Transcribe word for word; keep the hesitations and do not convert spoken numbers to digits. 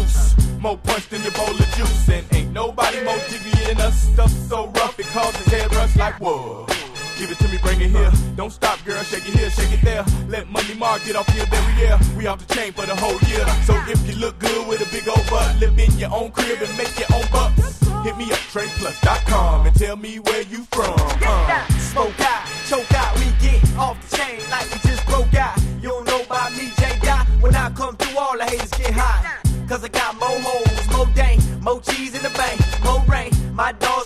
loose. More punch than your bowl of juice. And ain't nobody more jiggy than us. Stuff so rough it causes head rush like whoa. Give it to me, bring it here. Don't stop, girl, shake it here, shake it there. Let Money Mark get off here, there we yeah. We off the chain for the whole year. So if you look good with a big old butt, live in your own crib and make your own bucks. Hit me up, trade plus dot com, and tell me where you from. Uh. Smoke out, choke out, we get off the chain like we just broke out. You don't know about me, J. Dot. When I come through, all the haters get hot. Cause I got more hoes, more dank, more cheese in the bank, more rain. My dog